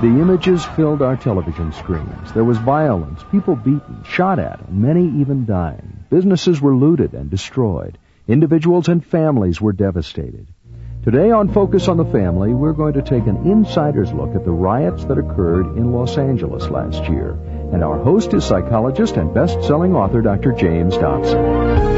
the images filled our television screens. There was violence, people beaten, shot at, and many even dying. Businesses were looted and destroyed. Individuals and families were devastated. Today on Focus on the Family, we're going to take an insider's look at the riots that occurred in Los Angeles last year. And our host is psychologist and best-selling author Dr. James Dobson.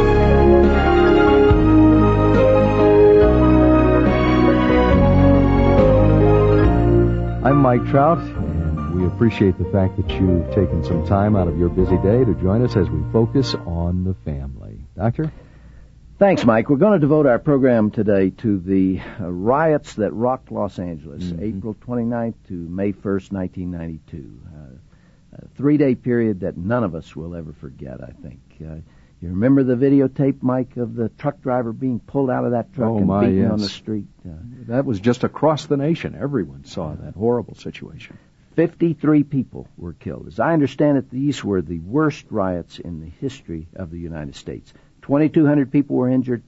I'm Mike Trout, and we appreciate the fact that you've taken some time out of your busy day to join us as we focus on the family. Doctor? Thanks, Mike. We're going to devote our program today to the riots that rocked Los Angeles, April 29th to May 1st, 1992. A three-day period that none of us will ever forget, I think. You remember the videotape, Mike, of the truck driver being pulled out of that truck and beaten on the street? That was just across the nation. Everyone saw that horrible situation. 53 people were killed. As I understand it, these were the worst riots in the history of the United States. 2,200 people were injured,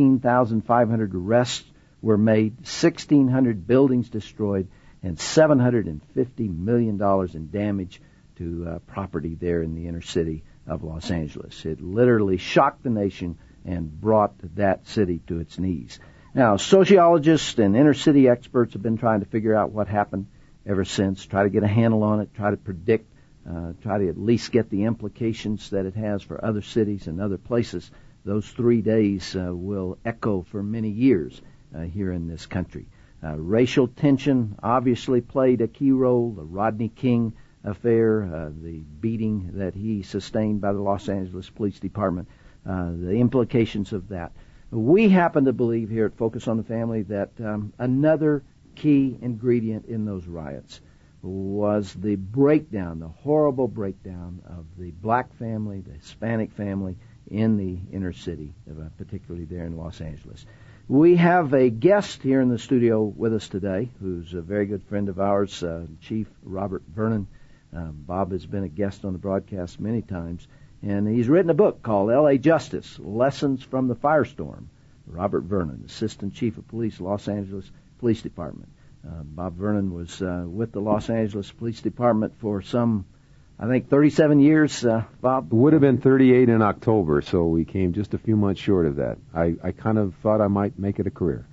13,500 arrests were made, 1,600 buildings destroyed, and $750 million in damage to property there in the inner city of Los Angeles. It literally shocked the nation and brought that city to its knees. Now, sociologists and inner city experts have been trying to figure out what happened ever since, try to get a handle on it, try to predict, try to at least get the implications that it has for other cities and other places. Those 3 days will echo for many years here in this country. Racial tension obviously played a key role. The Rodney King affair, the beating that he sustained by the Los Angeles Police Department, the implications of that. We happen to believe here at Focus on the Family that another key ingredient in those riots was the breakdown, the horrible breakdown of the black family, the Hispanic family in the inner city, particularly there in Los Angeles. We have a guest here in the studio with us today who's a very good friend of ours, Chief Robert Vernon. Bob has been a guest on the broadcast many times, and he's written a book called L.A. Justice, Lessons from the Firestorm. Robert Vernon, Assistant Chief of Police, Los Angeles Police Department. Bob Vernon was with the Los Angeles Police Department for some, I think, 37 years, Bob? It would have been 38 in October, so we came just a few months short of that. I kind of thought I might make it a career.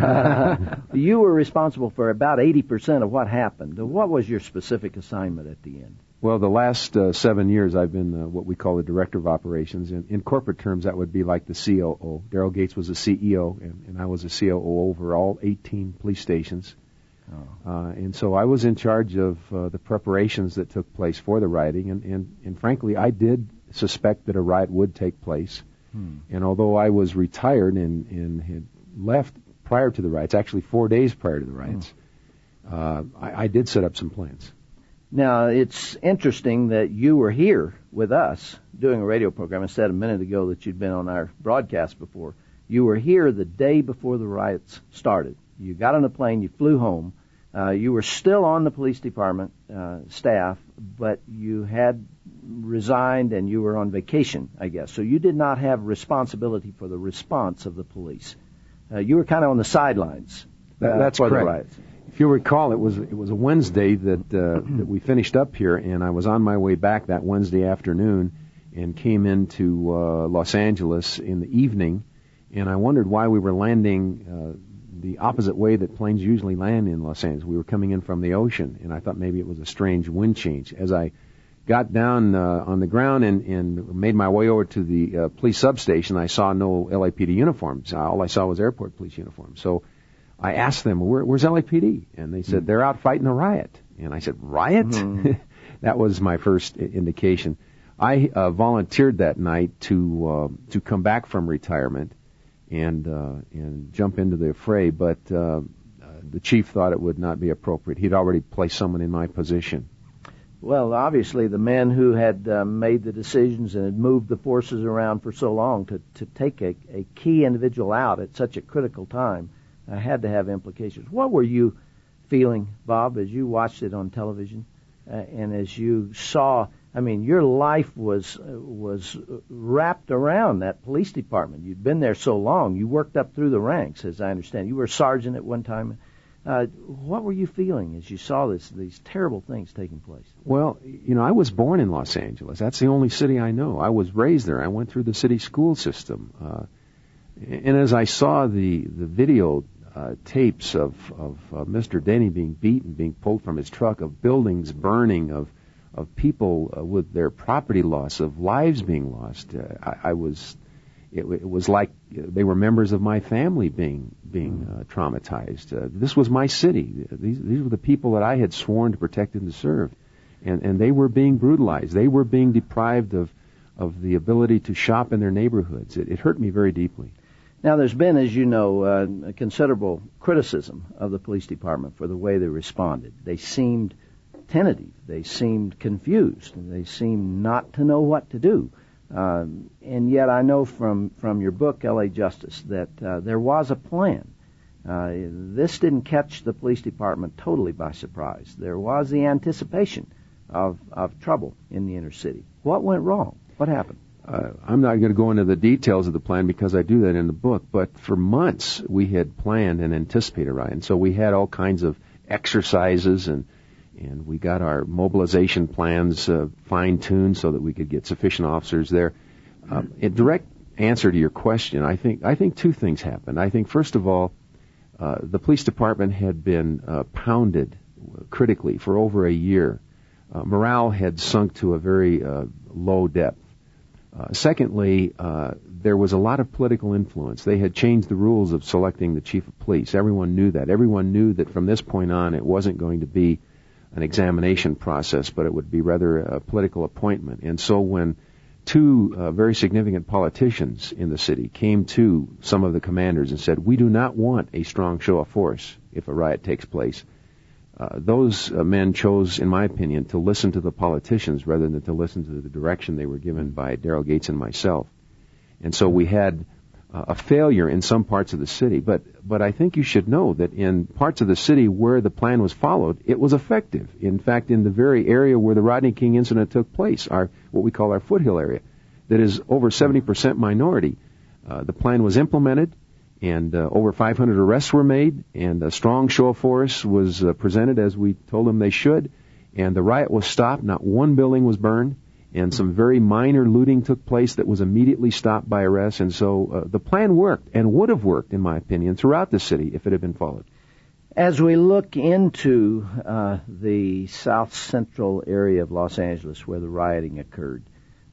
You were responsible for about 80% of what happened. What was your specific assignment at the end? Well, the last 7 years I've been what we call the Director of Operations. In corporate terms, that would be like the COO. Daryl Gates was the CEO, and I was the COO over all 18 police stations. And so I was in charge of the preparations that took place for the rioting, and frankly, I did suspect that a riot would take place. And although I was retired and had left prior to the riots, actually 4 days prior to the riots, I did set up some plans. Now, it's interesting that you were here with us doing a radio program. I said a minute ago that you'd been on our broadcast before. You were here the day before the riots started. You got on a plane, you flew home. You were still on the police department staff, but you had resigned and you were on vacation, I guess. So you did not have responsibility for the response of the police. You were kind of on the sidelines. That's for correct. The riots. If you recall, it was a Wednesday that we finished up here, and I was on my way back that Wednesday afternoon and came into Los Angeles in the evening, and I wondered why we were landing the opposite way that planes usually land in Los Angeles. We were coming in from the ocean, and I thought maybe it was a strange wind change. As I got down on the ground and made my way over to the police substation, I saw no LAPD uniforms. All I saw was airport police uniforms. So I asked them, where's LAPD? And they said, they're out fighting a riot. And I said, riot? That was my first indication. I volunteered that night to come back from retirement and jump into the fray, but the chief thought it would not be appropriate. He'd already placed someone in my position. Well, obviously, the men who had made the decisions and had moved the forces around for so long to take a key individual out at such a critical time had to have implications. What were you feeling, Bob, as you watched it on television and as you saw? I mean, your life was wrapped around that police department. You'd been there so long. You worked up through the ranks, as I understand. You were a sergeant at one time. What were you feeling as you saw these terrible things taking place? Well, I was born in Los Angeles. That's the only city I know. I was raised there. I went through the city school system. And as I saw the video tapes of Mr. Denny being beaten, being pulled from his truck, of buildings burning, of people with their property loss, of lives being lost, it was like they were members of my family being traumatized. This was my city. These were the people that I had sworn to protect and to serve, and they were being brutalized. They were being deprived of the ability to shop in their neighborhoods. It hurt me very deeply. Now, there's been, as you know, considerable criticism of the police department for the way they responded. They seemed tentative. They seemed confused. They seemed not to know what to do. And yet I know from your book, L.A. Justice, that there was a plan. This didn't catch the police department totally by surprise. There was the anticipation of trouble in the inner city. What went wrong? What happened? I'm not going to go into the details of the plan because I do that in the book, but for months we had planned and anticipated, right? And so we had all kinds of exercises and we got our mobilization plans fine-tuned so that we could get sufficient officers there. In direct answer to your question, I think two things happened. I think, first of all, the police department had been pounded critically for over a year. Morale had sunk to a very low depth. Secondly, there was a lot of political influence. They had changed the rules of selecting the chief of police. Everyone knew that. Everyone knew that from this point on it wasn't going to be an examination process, but it would be rather a political appointment. And so when two very significant politicians in the city came to some of the commanders and said, we do not want a strong show of force if a riot takes place, those men chose, in my opinion, to listen to the politicians rather than to listen to the direction they were given by Daryl Gates and myself. And so we had a failure in some parts of the city. But I think you should know that in parts of the city where the plan was followed, it was effective. In fact, in the very area where the Rodney King incident took place, what we call our foothill area, that is over 70% minority, the plan was implemented, and over 500 arrests were made, and a strong show of force was presented as we told them they should, and the riot was stopped. Not one building was burned, and some very minor looting took place that was immediately stopped by arrests, and so the plan worked, and would have worked, in my opinion, throughout the city if it had been followed. As we look into the south central area of Los Angeles where the rioting occurred,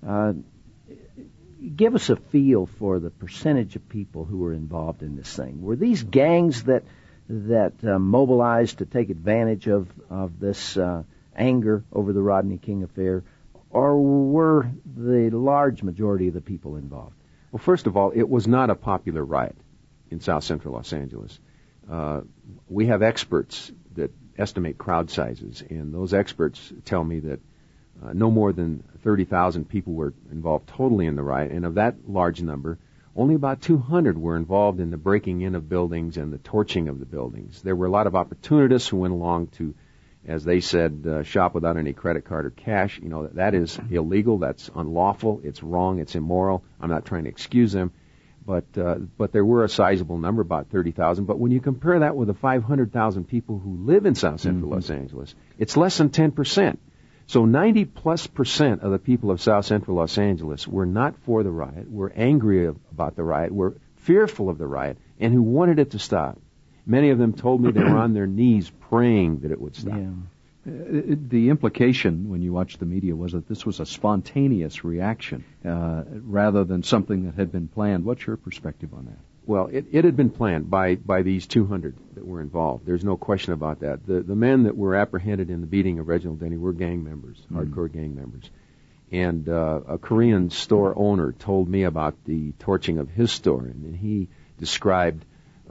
give us a feel for the percentage of people who were involved in this thing. Were these gangs that mobilized to take advantage of this anger over the Rodney King affair, or were the large majority of the people involved? Well, first of all, it was not a popular riot in south central Los Angeles. We have experts that estimate crowd sizes, and those experts tell me that no more than 30,000 people were involved totally in the riot, and of that large number, only about 200 were involved in the breaking in of buildings and the torching of the buildings. There were a lot of opportunists who went along to, as they said, shop without any credit card or cash. You know, that is illegal, that's unlawful, it's wrong, it's immoral. I'm not trying to excuse them, but there were a sizable number, about 30,000. But when you compare that with the 500,000 people who live in South Central Los Angeles, it's less than 10%. So 90+% of the people of South Central Los Angeles were not for the riot, were angry about the riot, were fearful of the riot, and who wanted it to stop. Many of them told me they were on their knees praying that it would stop. Yeah. The implication when you watch the media was that this was a spontaneous reaction rather than something that had been planned. What's your perspective on that? Well, it had been planned by these 200 that were involved. There's no question about that. The men that were apprehended in the beating of Reginald Denny were gang members, hardcore gang members. And a Korean store owner told me about the torching of his store, and he described,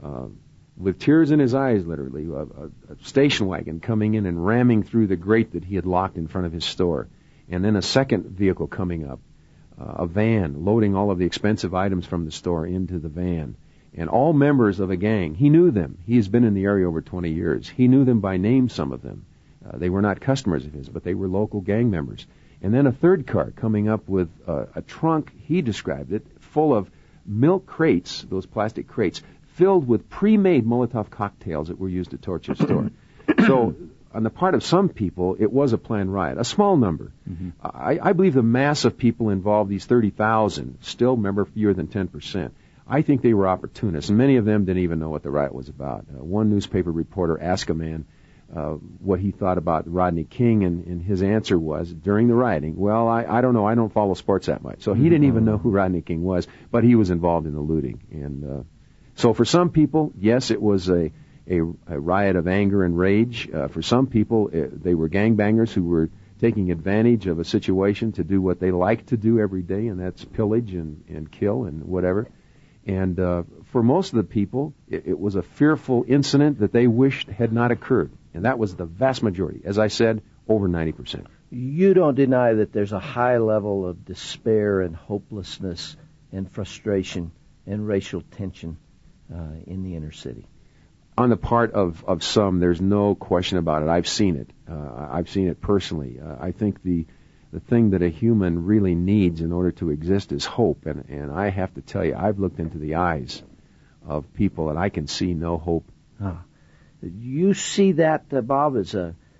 with tears in his eyes literally, a station wagon coming in and ramming through the grate that he had locked in front of his store. And then a second vehicle coming up, a van loading all of the expensive items from the store into the van. And all members of a gang. He knew them. He has been in the area over 20 years. He knew them by name, some of them. They were not customers of his, but they were local gang members. And then a third car coming up with a trunk, he described it, full of milk crates, those plastic crates, filled with pre-made Molotov cocktails that were used to torch his store. So on the part of some people, it was a planned riot, a small number. Mm-hmm. I believe the mass of people involved, these 30,000, still remember fewer than 10%. I think they were opportunists, and many of them didn't even know what the riot was about. One newspaper reporter asked a man what he thought about Rodney King, and his answer was, during the rioting, well, I don't know, I don't follow sports that much. So he didn't even know who Rodney King was, but he was involved in the looting. And so for some people, yes, it was a riot of anger and rage. For some people, they were gangbangers who were taking advantage of a situation to do what they like to do every day, and that's pillage and kill and whatever. And for most of the people, it was a fearful incident that they wished had not occurred. And that was the vast majority. As I said, over 90%. You don't deny that there's a high level of despair and hopelessness and frustration and racial tension in the inner city. On the part of some, there's no question about it. I've seen it. I've seen it personally. I think the thing that a human really needs in order to exist is hope. And I have to tell you, I've looked into the eyes of people and I can see no hope. You see that, Bob, as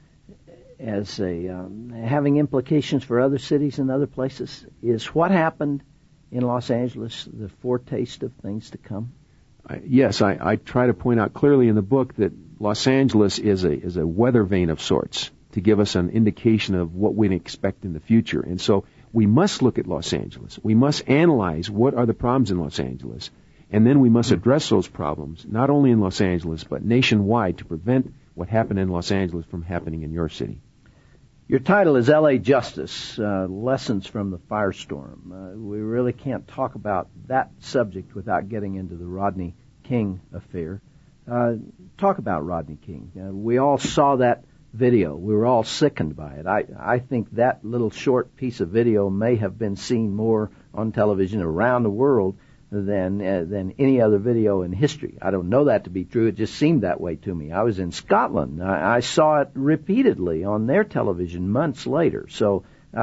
having implications for other cities and other places? Is what happened in Los Angeles the foretaste of things to come? Yes, I try to point out clearly in the book that Los Angeles is a weather vane of sorts to give us an indication of what we expect in the future. And so we must look at Los Angeles. We must analyze what are the problems in Los Angeles. And then we must address those problems, not only in Los Angeles, but nationwide, to prevent what happened in Los Angeles from happening in your city. Your title is L.A. Justice, Lessons from the Firestorm. We really can't talk about that subject without getting into the Rodney King affair. Talk about Rodney King. We all saw that video. We were all sickened by it. I think that little short piece of video may have been seen more on television around the world than any other video in history. I don't know that to be true. It just seemed that way to me. I was in Scotland. I saw it repeatedly on their television months later. So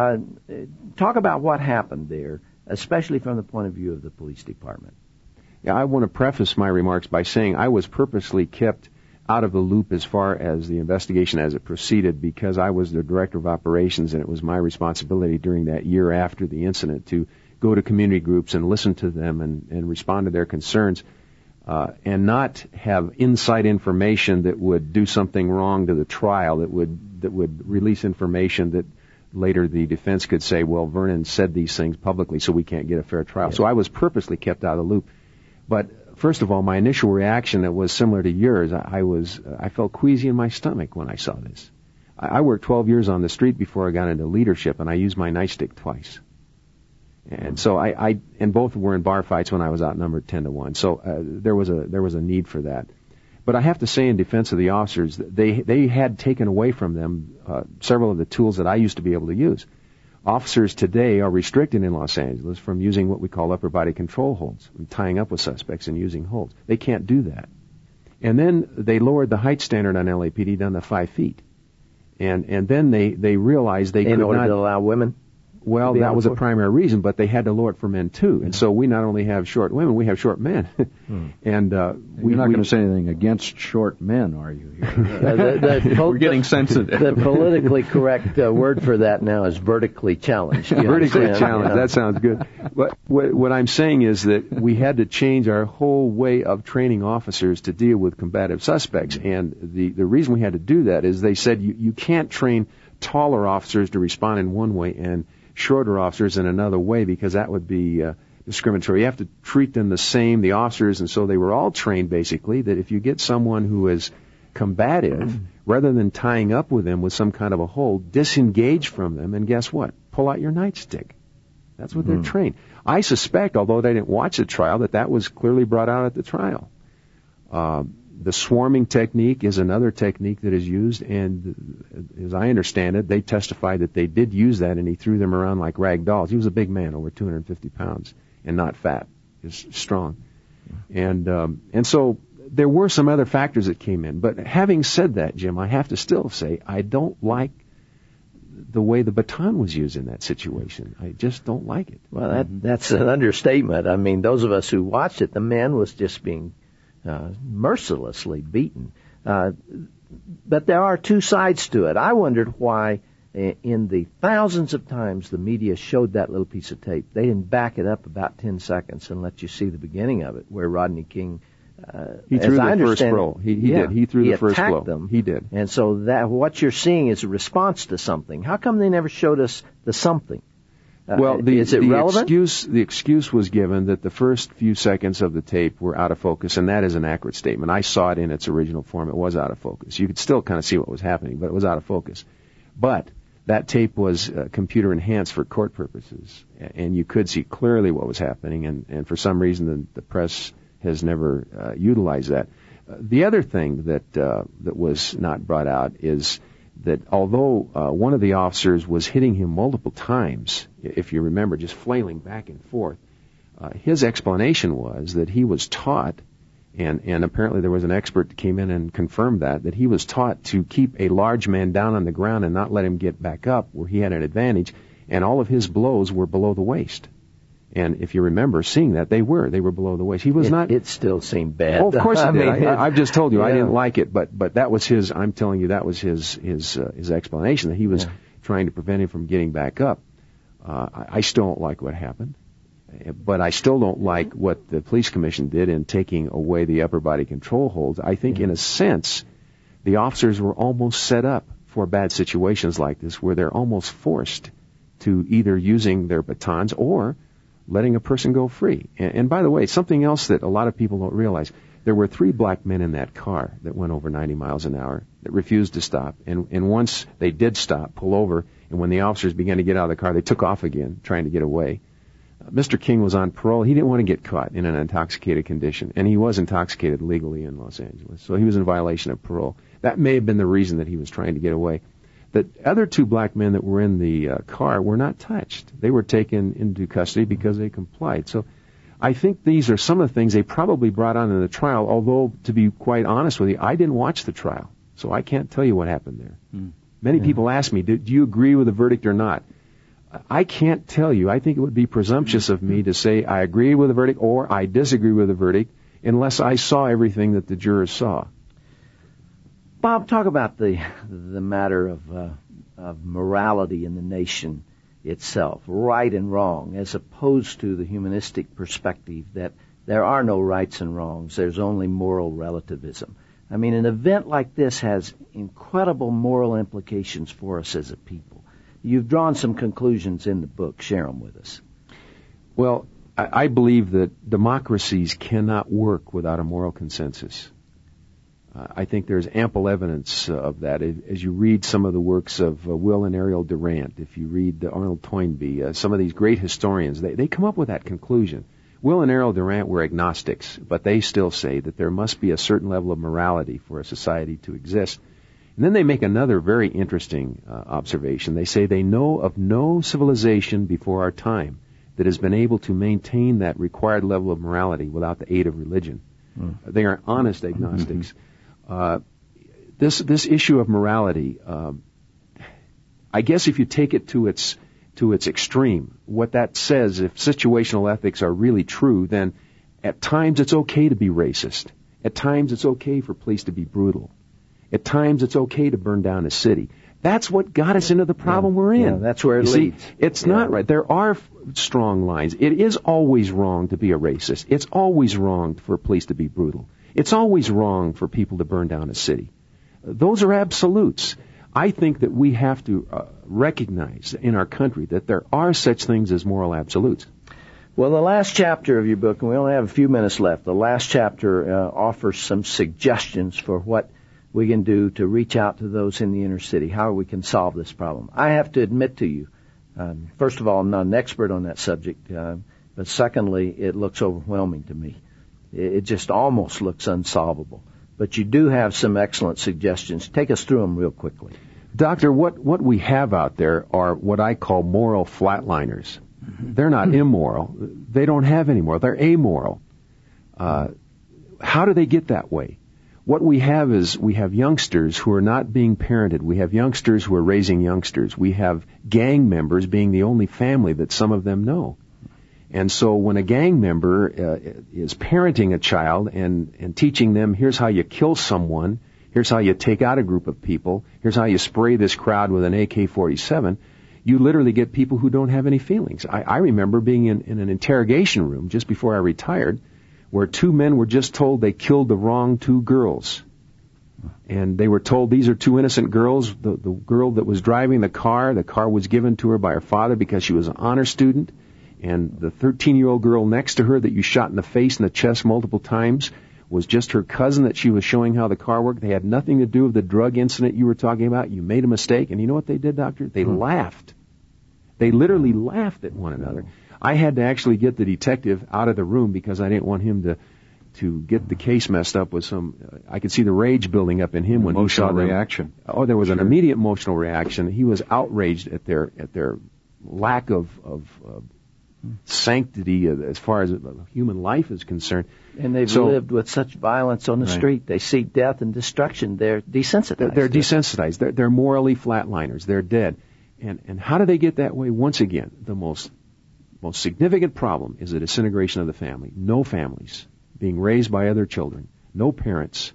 talk about what happened there, especially from the point of view of the police department. Yeah, I want to preface my remarks by saying I was purposely kept out of the loop as far as the investigation as it proceeded because I was the director of operations, and it was my responsibility during that year after the incident to go to community groups and listen to them and respond to their concerns, and not have inside information that would do something wrong to the trial, that would release information that later the defense could say, well, Vernon said these things publicly, so we can't get a fair trial. Yeah. So I was purposely kept out of the loop. But first of all, my initial reaction that was similar to yours. I felt queasy in my stomach when I saw this. I worked 12 years on the street before I got into leadership, and I used my nightstick twice. And so and both were in bar fights when I was outnumbered 10-1. So there was a need for that. But I have to say, in defense of the officers, they had taken away from them several of the tools that I used to be able to use. Officers today are restricted in Los Angeles from using what we call upper body control holds, tying up with suspects and using holds. They can't do that. And then they lowered the height standard on LAPD down to 5 feet. And then they realized they could not... In order to allow women? Well, that was a primary reason, but they had to lower it for men too. And so we not only have short women, we have short men. And you're not going to say anything against short men, are you? We're getting sensitive. The politically correct word for that now is vertically challenged. Vertically challenged. Yeah. That sounds good. But what I'm saying is that we had to change our whole way of training officers to deal with combative suspects. And the reason we had to do that is they said you can't train taller officers to respond in one way and shorter officers in another way, because that would be discriminatory. You have to treat them the same, the officers, and so they were all trained basically that if you get someone who is combative, rather than tying up with them with some kind of a hold, disengage from them, and guess what? Pull out your nightstick. That's what they're trained. I suspect, although they didn't watch the trial, that was clearly brought out at the trial. The swarming technique is another technique that is used, and as I understand it, they testified that they did use that, and he threw them around like rag dolls. He was a big man, over 250 pounds, and not fat. He was strong. And so there were some other factors that came in. But having said that, Jim, I have to still say I don't like the way the baton was used in that situation. I just don't like it. Well, that's an understatement. I mean, those of us who watched it, the man was just being mercilessly beaten. But there are two sides to it. I wondered why in the thousands of times the media showed that little piece of tape, they didn't back it up about 10 seconds and let you see the beginning of it, where Rodney King, he threw the first blow. He did. He threw the first blow. Them. He did. And so that what you're seeing is a response to something. How come they never showed us the something? Well, is it relevant? The excuse was given that the first few seconds of the tape were out of focus, and that is an accurate statement. I saw it in its original form. It was out of focus. You could still kind of see what was happening, but it was out of focus. But that tape was computer enhanced for court purposes, and you could see clearly what was happening, and for some reason the press has never utilized that. The other thing that was not brought out is that although one of the officers was hitting him multiple times, if you remember, just flailing back and forth, his explanation was that he was taught, and apparently there was an expert that came in and confirmed that he was taught to keep a large man down on the ground and not let him get back up where he had an advantage, and all of his blows were below the waist. And if you remember seeing that, they were below the waist. He was not. It still seemed bad. Oh, of course it did. I've just told you, yeah. I didn't like it, but that was his. I'm telling you, that was his explanation, that he was trying to prevent him from getting back up. I still don't like what happened, but I still don't like what the police commission did in taking away the upper body control holds. I think, in a sense, the officers were almost set up for bad situations like this, where they're almost forced to either using their batons or letting a person go free. And by the way, something else that a lot of people don't realize, there were 3 black men in that car that went over 90 miles an hour that refused to stop. And once they did stop, pull over, and when the officers began to get out of the car, they took off again, trying to get away. Mr. King was on parole. He didn't want to get caught in an intoxicated condition, and he was intoxicated legally in Los Angeles, so he was in violation of parole. That may have been the reason that he was trying to get away. The other 2 black men that were in the car were not touched. They were taken into custody because they complied. So I think these are some of the things they probably brought on in the trial, although, to be quite honest with you, I didn't watch the trial, so I can't tell you what happened there. Many people ask me, do you agree with the verdict or not? I can't tell you. I think it would be presumptuous of me to say I agree with the verdict or I disagree with the verdict unless I saw everything that the jurors saw. Bob, talk about the matter of morality in the nation itself, right and wrong, as opposed to the humanistic perspective that there are no rights and wrongs, there's only moral relativism. I mean, an event like this has incredible moral implications for us as a people. You've drawn some conclusions in the book. Share them with us. Well, I believe that democracies cannot work without a moral consensus. I think there's ample evidence of that. As you read some of the works of Will and Ariel Durant, if you read Arnold Toynbee, some of these great historians, they come up with that conclusion. Will and Ariel Durant were agnostics, but they still say that there must be a certain level of morality for a society to exist. And then they make another very interesting observation. They say they know of no civilization before our time that has been able to maintain that required level of morality without the aid of religion. They are honest agnostics. This issue of morality, I guess if you take it to its extreme, what that says, if situational ethics are really true, then at times it's okay to be racist. At times it's okay for police to be brutal. At times it's okay to burn down a city. That's what got us into the problem we're in. Yeah, that's where it leads. See, it's not right. There are strong lines. It is always wrong to be a racist. It's always wrong for police to be brutal. It's always wrong for people to burn down a city. Those are absolutes. I think that we have to recognize in our country that there are such things as moral absolutes. Well, the last chapter of your book, and we only have a few minutes left, the last chapter offers some suggestions for what we can do to reach out to those in the inner city, how we can solve this problem. I have to admit to you, first of all, I'm not an expert on that subject, but secondly, it looks overwhelming to me. It just almost looks unsolvable. But you do have some excellent suggestions. Take us through them real quickly. Doctor, what we have out there are what I call moral flatliners. They're not immoral. They don't have any moral. They're amoral. How do they get that way? What we have is we have youngsters who are not being parented. We have youngsters who are raising youngsters. We have gang members being the only family that some of them know. And so when a gang member is parenting a child and teaching them, here's how you kill someone, here's how you take out a group of people, here's how you spray this crowd with an AK-47, you literally get people who don't have any feelings. I remember being in an interrogation room just before I retired where two men were just told they killed the wrong two girls. And they were told these are two innocent girls. The girl that was driving the car was given to her by her father because she was an honor student. And the 13-year-old girl next to her that you shot in the face and the chest multiple times was just her cousin that she was showing how the car worked. They had nothing to do with the drug incident you were talking about. You made a mistake. And you know what they did, Doctor? They laughed. They literally laughed at one another. I had to actually get the detective out of the room because I didn't want him to get the case messed up with some. I could see the rage building up in him when he saw the reaction. Oh, there was an immediate emotional reaction. He was outraged at their lack of sanctity as far as human life is concerned. And they've lived with such violence on the street. They see death and destruction. They're desensitized. They're desensitized. They're morally flatliners. They're dead. And how do they get that way? Once again, the most significant problem is the disintegration of the family. No families being raised by other children. No parents.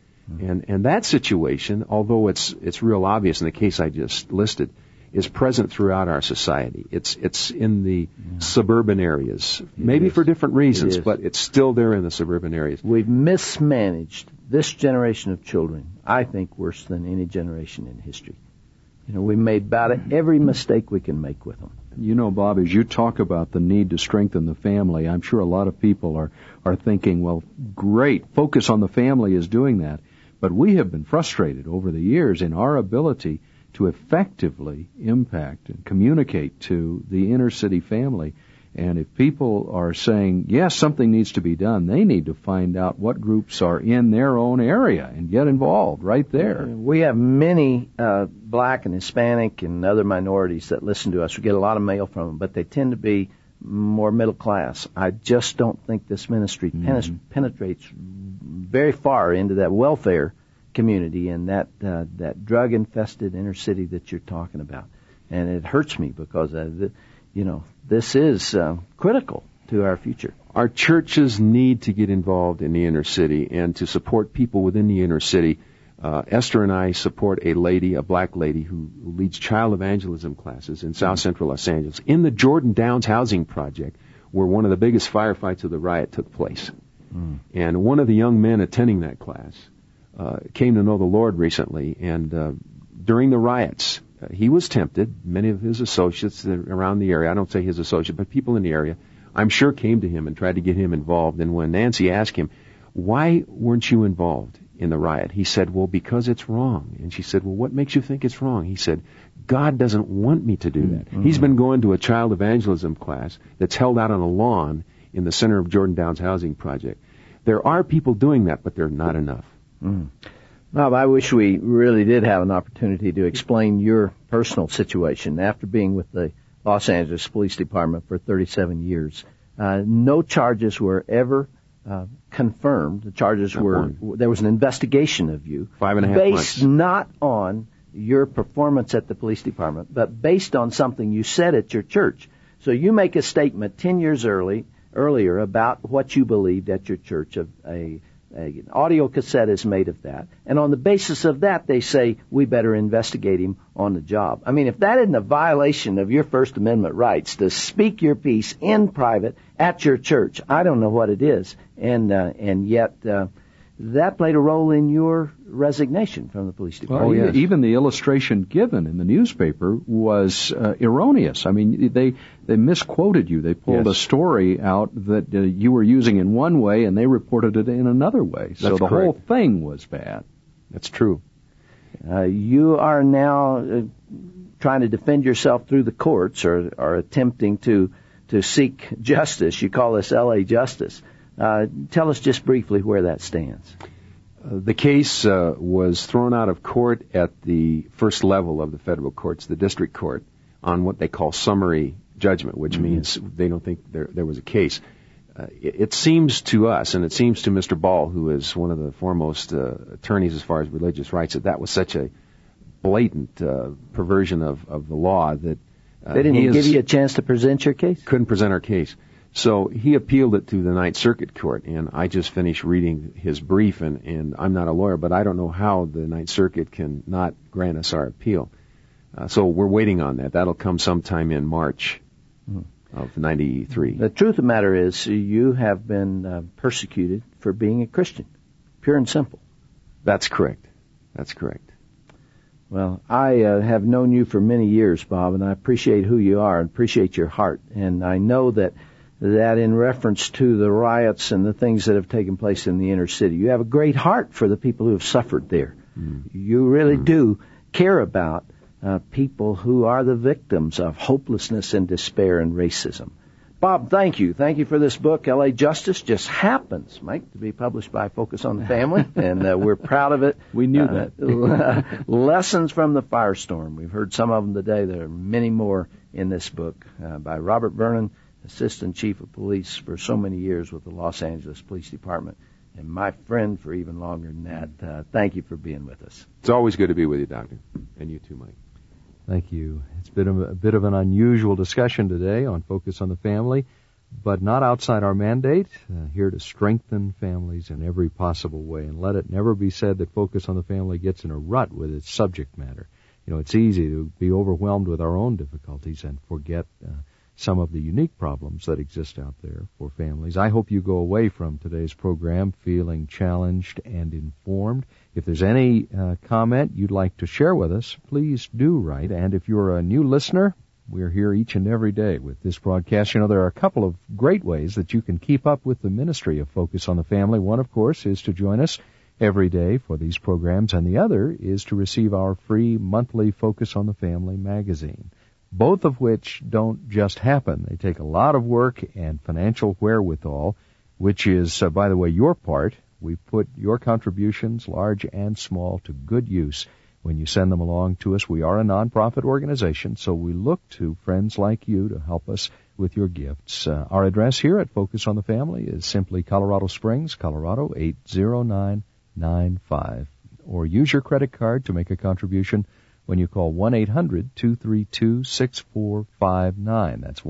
And that situation, although it's real obvious in the case I just listed, is present throughout our society. It's in the suburban areas, maybe for different reasons, but it's still there in the suburban areas. We've mismanaged this generation of children, I think, worse than any generation in history. We made about every mistake we can make with them. Bob, as you talk about the need to strengthen the family, I'm sure a lot of people are thinking, well, great, focus on the family is doing that. But we have been frustrated over the years in our ability to effectively impact and communicate to the inner city family. And if people are saying, yes, something needs to be done, they need to find out what groups are in their own area and get involved right there. We have many black and Hispanic and other minorities that listen to us. We get a lot of mail from them, but they tend to be more middle class. I just don't think this ministry penetrates very far into that welfare community and that drug-infested inner city that you're talking about. And it hurts me because this is critical to our future. Our churches need to get involved in the inner city and to support people within the inner city. Esther and I support a black lady who leads child evangelism classes in South Central Los Angeles in the Jordan Downs housing project where one of the biggest firefights of the riot took place. And one of the young men attending that class came to know the Lord recently, and during the riots, he was tempted. Many of his associates around the area, I don't say his associate, but people in the area, I'm sure came to him and tried to get him involved. And when Nancy asked him, why weren't you involved in the riot? He said, well, because it's wrong. And she said, well, what makes you think it's wrong? He said, God doesn't want me to do that. He's been going to a child evangelism class that's held out on a lawn in the center of Jordan Downs housing project. There are people doing that, but they're not enough. Bob, I wish we really did have an opportunity to explain your personal situation. After being with the Los Angeles Police Department for 37 years, no charges were ever confirmed. The charges there was an investigation of you 5.5 months. Based not on your performance at the police department, but based on something you said at your church. So you make a statement 10 years earlier about what you believed at your church. An audio cassette is made of that. And on the basis of that, they say, we better investigate him on the job. I mean, if that isn't a violation of your First Amendment rights to speak your piece in private at your church, I don't know what it is. And yet, that played a role in your resignation from the police department. Well, even the illustration given in the newspaper was erroneous. I mean, they misquoted you. They pulled a story out that you were using in one way, and they reported it in another way. So the whole thing was bad. That's true. You are now trying to defend yourself through the courts, or attempting to seek justice. You call this L.A. justice. Tell us just briefly where that stands. The case was thrown out of court at the first level of the federal courts, the district court, on what they call summary judgment, which means they don't think there was a case. It seems to us, and it seems to Mr. Ball, who is one of the foremost attorneys as far as religious rights, that was such a blatant perversion of the law that they didn't even give you a chance to present your case? Couldn't present our case. So he appealed it to the Ninth Circuit Court, and I just finished reading his brief, and I'm not a lawyer, but I don't know how the Ninth Circuit can not grant us our appeal. So we're waiting on that. That'll come sometime in March of 93. The truth of the matter is you have been persecuted for being a Christian, pure and simple. That's correct. That's correct. Well, I have known you for many years, Bob, and I appreciate who you are and appreciate your heart. And I know that in reference to the riots and the things that have taken place in the inner city, you have a great heart for the people who have suffered there. You really do care about people who are the victims of hopelessness and despair and racism. Bob, thank you. Thank you for this book, L.A. Justice. Just happens, Mike, to be published by Focus on the Family, and we're proud of it. We knew that. Lessons from the Firestorm. We've heard some of them today. There are many more in this book by Robert Vernon, Assistant Chief of Police for so many years with the Los Angeles Police Department, and my friend for even longer than that. Thank you for being with us. It's always good to be with you, Doctor, and you too, Mike. Thank you. It's been a bit of an unusual discussion today on Focus on the Family, but not outside our mandate, here to strengthen families in every possible way. And let it never be said that Focus on the Family gets in a rut with its subject matter. You know, it's easy to be overwhelmed with our own difficulties and forget some of the unique problems that exist out there for families. I hope you go away from today's program feeling challenged and informed. If there's any comment you'd like to share with us, please do write. And if you're a new listener, we're here each and every day with this broadcast. You know, there are a couple of great ways that you can keep up with the ministry of Focus on the Family. One, of course, is to join us every day for these programs, and the other is to receive our free monthly Focus on the Family magazine, both of which don't just happen. They take a lot of work and financial wherewithal, which is, by the way, your part. We put your contributions, large and small, to good use when you send them along to us. We are a nonprofit organization, so we look to friends like you to help us with your gifts. Our address here at Focus on the Family is simply Colorado Springs, Colorado 80995. Or use your credit card to make a contribution when you call 1-800-232-6459. That's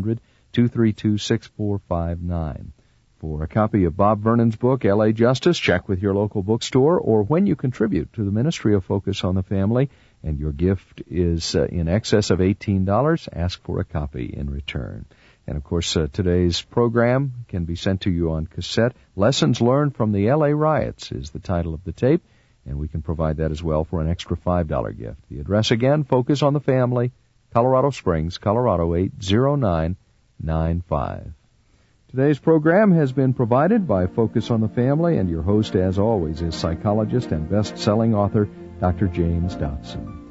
1-800-232-6459. For a copy of Bob Vernon's book, L.A. Justice, check with your local bookstore, or when you contribute to the ministry of Focus on the Family and your gift is in excess of $18, ask for a copy in return. And, of course, today's program can be sent to you on cassette. Lessons Learned from the L.A. Riots is the title of the tape, and we can provide that as well for an extra $5 gift. The address again, Focus on the Family, Colorado Springs, Colorado 80995. Today's program has been provided by Focus on the Family, and your host, as always, is psychologist and best-selling author Dr. James Dobson.